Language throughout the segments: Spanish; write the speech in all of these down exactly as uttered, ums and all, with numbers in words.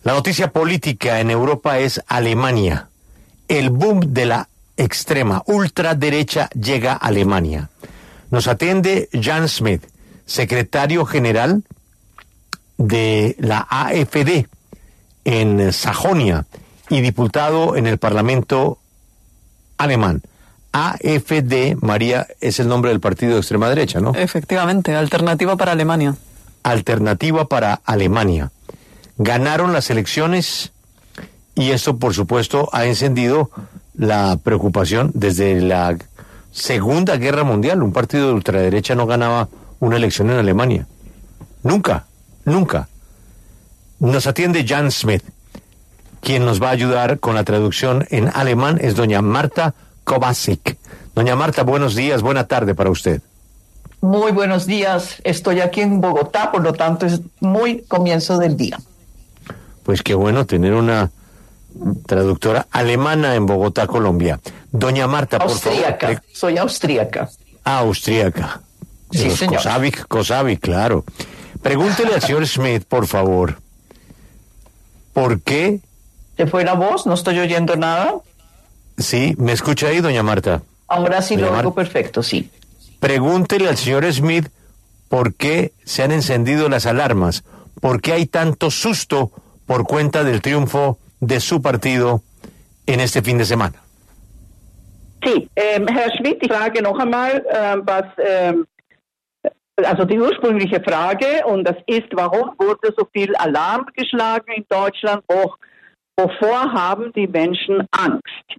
La noticia política en Europa es Alemania. El boom de la extrema ultraderecha llega a Alemania. Nos atiende Jan Schmidt, secretario general de la A F D en Sajonia y diputado en el Parlamento alemán. A F D, María, es el nombre del partido de extrema derecha, ¿no? Efectivamente, Alternativa para Alemania. Alternativa para Alemania. Ganaron las elecciones y esto, por supuesto, ha encendido la preocupación desde la Segunda Guerra Mundial. Un partido de ultraderecha no ganaba una elección en Alemania. Nunca, nunca. Nos atiende Jan Schmidt. Quien nos va a ayudar con la traducción en alemán es doña Marta Kovacic. Doña Marta, buenos días, buena tarde para usted. Muy buenos días, estoy aquí en Bogotá, por lo tanto es muy comienzo del día. Pues qué bueno tener una traductora alemana en Bogotá, Colombia. Doña Marta, por austríaca, favor. Soy austríaca. Ah, austríaca. Sí, Los señor. Kosavic, Kosavic, claro. Pregúntele al señor Schmidt, por favor, ¿por qué? ¿Se fue la voz? ¿No estoy oyendo nada? Sí, ¿me escucha ahí, doña Marta? Ahora sí Doña lo Mar- oigo perfecto, sí. Pregúntele al señor Schmidt por qué se han encendido las alarmas, por qué hay tanto susto por cuenta del triunfo de su partido en este fin de semana. Sí, ähm, Herr Schmidt, ich frage noch einmal, ähm, was, ähm, also die ursprüngliche Frage, und das ist, warum wurde so viel Alarm geschlagen in Deutschland? Wo, wovor haben die Menschen Angst?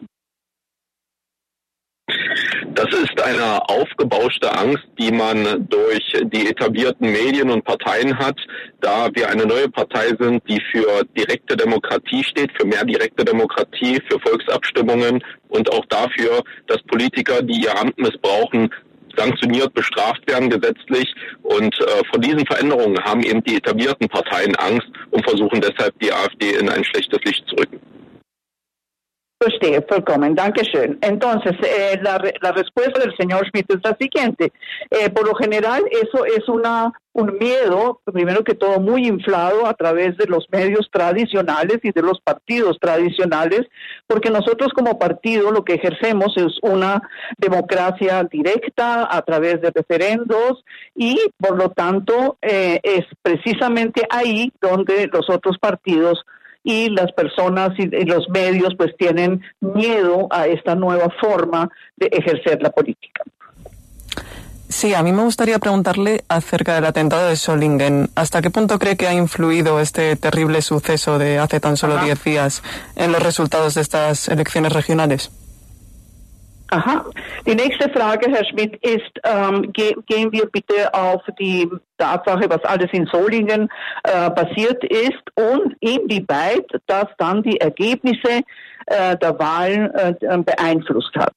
Das ist eine aufgebauschte Angst, die man durch die etablierten Medien und Parteien hat, da wir eine neue Partei sind, die für direkte Demokratie steht, für mehr direkte Demokratie, für Volksabstimmungen und auch dafür, dass Politiker, die ihr Amt missbrauchen, sanktioniert, bestraft werden gesetzlich. Und äh, vor diesen Veränderungen haben eben die etablierten Parteien Angst und versuchen deshalb die AfD in ein schlechtes Licht zu rücken. Verstehe, vollkommen, Dankeschön. Entonces, eh, la, re- la respuesta del señor Schmidt es la siguiente. Eh, por lo general, eso es una un miedo, primero que todo, muy inflado a través de los medios tradicionales y de los partidos tradicionales, porque nosotros como partido lo que ejercemos es una democracia directa a través de referendos y, por lo tanto, eh, es precisamente ahí donde los otros partidos y las personas y, y los medios pues tienen miedo a esta nueva forma de ejercer la política. Sí, a mí me gustaría preguntarle acerca del atentado de Solingen. ¿Hasta qué punto cree que ha influido este terrible suceso de hace tan solo Ajá. diez días en los resultados de estas elecciones regionales? Aha. Die nächste Frage, Herr Schmidt, ist, ähm, ge- gehen wir bitte auf die Tatsache, was alles in Solingen äh, passiert ist und inwieweit das dann die Ergebnisse äh, der Wahlen äh, beeinflusst hat.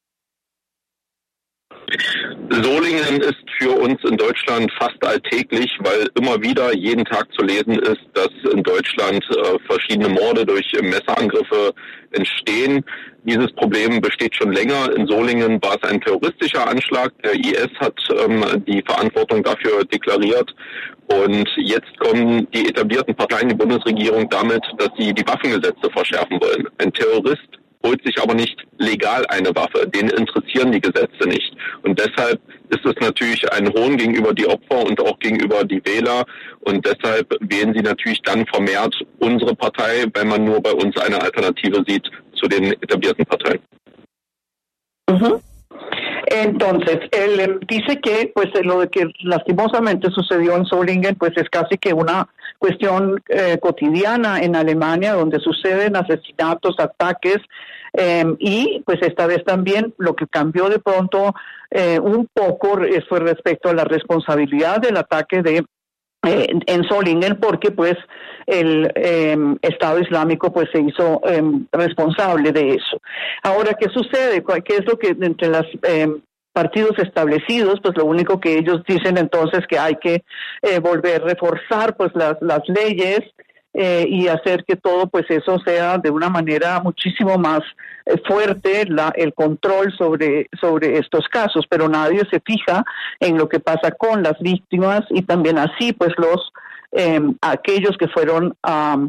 Solingen ist für uns in Deutschland fast alltäglich, weil immer wieder jeden Tag zu lesen ist, dass in Deutschland äh, verschiedene Morde durch Messerangriffe entstehen. Dieses Problem besteht schon länger. In Solingen war es ein terroristischer Anschlag. Der I S hat ähm, die Verantwortung dafür deklariert. Und jetzt kommen die etablierten Parteien, die Bundesregierung damit, dass sie die Waffengesetze verschärfen wollen. Ein Terrorist holt sich aber nicht legal eine Waffe. Denen interessieren die Gesetze nicht. Und deshalb ist es natürlich ein Hohn gegenüber die Opfer und auch gegenüber die Wähler. Und deshalb wählen sie natürlich dann vermehrt unsere Partei, wenn man nur bei uns eine Alternative sieht zu den etablierten Parteien. Ujú. Entonces, él eh, dice que pues lo de que lastimosamente sucedió en Solingen pues es casi que una cuestión eh, cotidiana en Alemania, donde suceden asesinatos, ataques, eh, y pues esta vez también lo que cambió de pronto eh, un poco eh, fue respecto a la responsabilidad del ataque de Eh, en Solingen, porque pues el eh, Estado Islámico pues se hizo eh, responsable de eso. Ahora, ¿qué sucede? ¿Qué es lo que entre los eh, partidos establecidos? Pues lo único que ellos dicen entonces que hay que eh, volver a reforzar pues las, las leyes eh, y hacer que todo pues eso sea de una manera muchísimo más eh, fuerte la, el control sobre, sobre estos casos, pero nadie se fija en lo que pasa con las víctimas y también así pues los eh, aquellos que fueron um,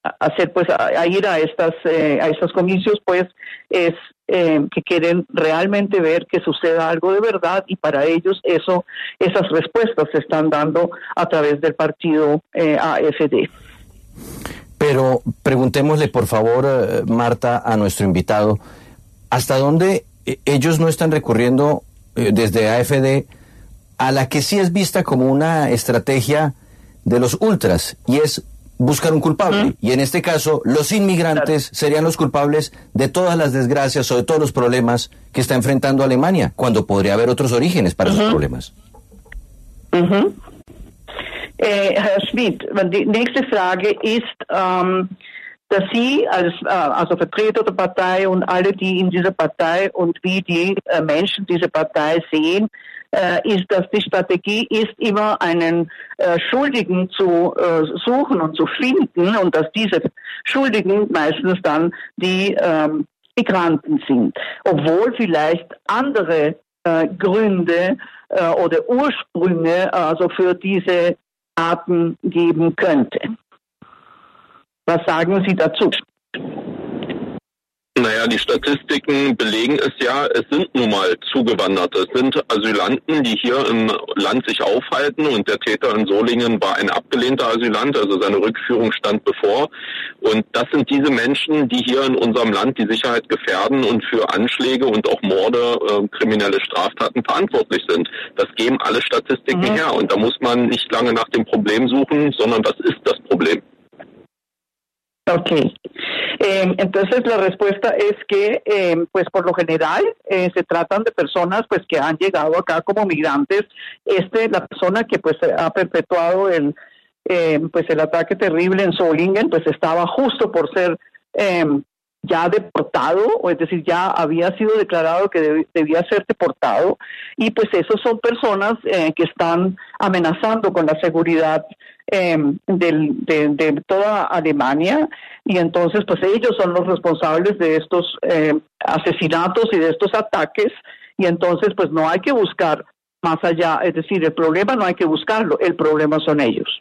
hacer pues a, a ir a estas eh, a estos comicios pues es eh, que quieren realmente ver que suceda algo de verdad, y para ellos eso esas respuestas se están dando a través del partido eh, A F D. Pero preguntémosle por favor, eh, Marta, a nuestro invitado, ¿hasta dónde eh, ellos no están recurriendo eh, desde A F D a la que sí es vista como una estrategia de los ultras, y es buscar un culpable? ¿Mm? Y en este caso, los inmigrantes claro. serían los culpables de todas las desgracias o de todos los problemas que está enfrentando Alemania, cuando podría haber otros orígenes para uh-huh. esos problemas. Uh-huh. Äh, Herr Schmid, die nächste Frage ist, ähm, dass Sie als äh, also Vertreter der Partei und alle, die in dieser Partei und wie die äh, Menschen diese Partei sehen, äh, ist, dass die Strategie ist, immer einen äh, Schuldigen zu äh, suchen und zu finden, und dass diese Schuldigen meistens dann die ähm, Migranten sind, obwohl vielleicht andere äh, Gründe äh, oder Ursprünge also für diese Arten geben könnte. Was sagen Sie dazu? Naja, die Statistiken belegen es ja, es sind nun mal Zugewanderte. Es sind Asylanten, die hier im Land sich aufhalten, und der Täter in Solingen war ein abgelehnter Asylant, also seine Rückführung stand bevor. Und das sind diese Menschen, die hier in unserem Land die Sicherheit gefährden und für Anschläge und auch Morde, äh, kriminelle Straftaten verantwortlich sind. Das geben alle Statistiken mhm. her, und da muss man nicht lange nach dem Problem suchen, sondern das ist das Problem. Ok, eh, entonces la respuesta es que, eh, pues por lo general, eh, se tratan de personas, pues que han llegado acá como migrantes. Este, la persona que pues ha perpetuado el, eh, pues el ataque terrible en Solingen, pues estaba justo por ser eh, ya deportado, o es decir, ya había sido declarado que deb- debía ser deportado, y pues esos son personas eh, que están amenazando con la seguridad Eh, del, de, de toda Alemania, y entonces pues ellos son los responsables de estos eh, asesinatos y de estos ataques, y entonces pues no hay que buscar más allá, es decir, el problema no hay que buscarlo, el problema son ellos.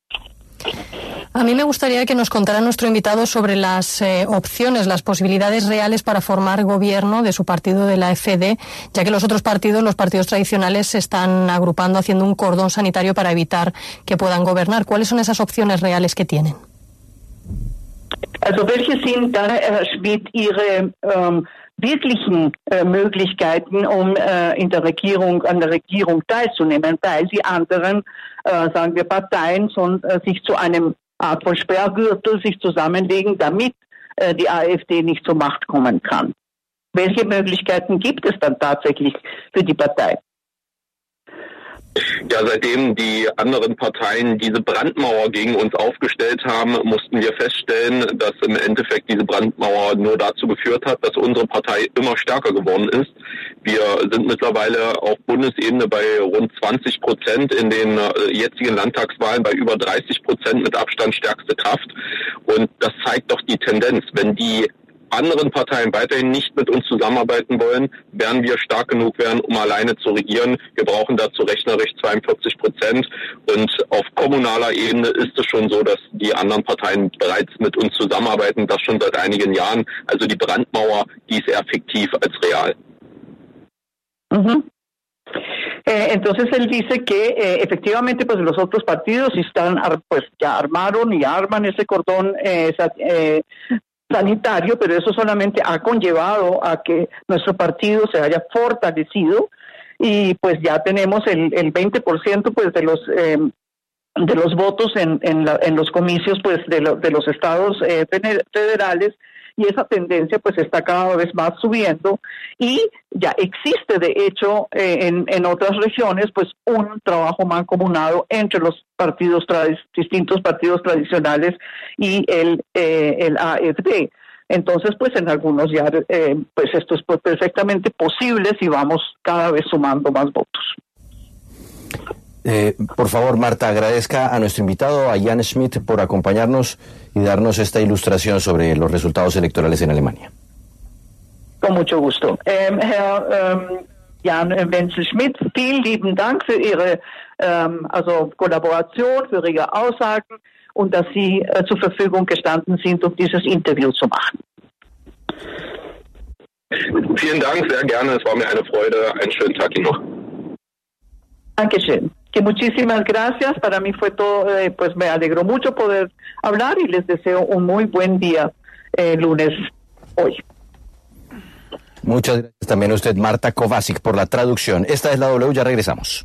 A mí me gustaría que nos contara nuestro invitado sobre las eh, opciones, las posibilidades reales para formar gobierno de su partido, de la A F D, ya que los otros partidos, los partidos tradicionales, se están agrupando, haciendo un cordón sanitario para evitar que puedan gobernar. ¿Cuáles son esas opciones reales que tienen? Also welche sind da, Herr Schmidt, Ihre ähm, wirklichen äh, Möglichkeiten, um äh, in der Regierung, an der Regierung teilzunehmen, weil die anderen, äh, sagen wir, Parteien son, äh, sich zu einem Art von Sperrgürtel sich zusammenlegen, damit äh, die A F D nicht zur Macht kommen kann? Welche Möglichkeiten gibt es dann tatsächlich für die Partei? Ja, seitdem die anderen Parteien diese Brandmauer gegen uns aufgestellt haben, mussten wir feststellen, dass im Endeffekt diese Brandmauer nur dazu geführt hat, dass unsere Partei immer stärker geworden ist. Wir sind mittlerweile auf Bundesebene bei rund zwanzig Prozent, in den jetzigen Landtagswahlen bei über dreißig Prozent mit Abstand stärkste Kraft. Und das zeigt doch die Tendenz. Wenn die anderen Parteien weiterhin nicht mit uns zusammenarbeiten wollen, werden wir stark genug werden, um alleine zu regieren. Wir brauchen dazu rechnerisch zweiundvierzig Prozent. Und auf kommunaler Ebene ist es schon so, dass die anderen Parteien bereits mit uns zusammenarbeiten, das schon seit einigen Jahren. Also die Brandmauer, die ist eher fiktiv als real. Uh-huh. Eh, entonces él dice que eh, efectivamente pues los otros partidos están pues ya armaron y arman ese cordón eh, eh, sanitario, pero eso solamente ha conllevado a que nuestro partido se haya fortalecido, y pues ya tenemos el, el veinte por ciento pues de los eh, de los votos en en, la, en los comicios pues de, lo, de los estados eh, federales, y esa tendencia pues está cada vez más subiendo, y ya existe de hecho eh, en, en otras regiones pues un trabajo mancomunado entre los partidos trad- distintos partidos tradicionales y el eh, el A F D. Entonces pues en algunos ya eh, pues esto es perfectamente posible si vamos cada vez sumando más votos. Eh, por favor, Marta, agradezca a nuestro invitado, a Jan Schmidt, por acompañarnos y darnos esta ilustración sobre los resultados electorales en Alemania. Con mucho gusto. Ähm, Herr ähm, Jan Wenzel-Schmidt, vielen lieben Dank für Ihre ähm, also Kollaboration, für Ihre Aussagen, und dass Sie äh, zur Verfügung gestanden sind, um dieses Interview zu machen. Vielen Dank, sehr gerne. Es war mir eine Freude. Einen schönen Tag Ihnen noch. Dankeschön. Que muchísimas gracias. Para mí fue todo, eh, pues me alegró mucho poder hablar y les deseo un muy buen día eh, lunes hoy. Muchas gracias también a usted, Marta Kovacic, por la traducción. Esta es la W, ya regresamos.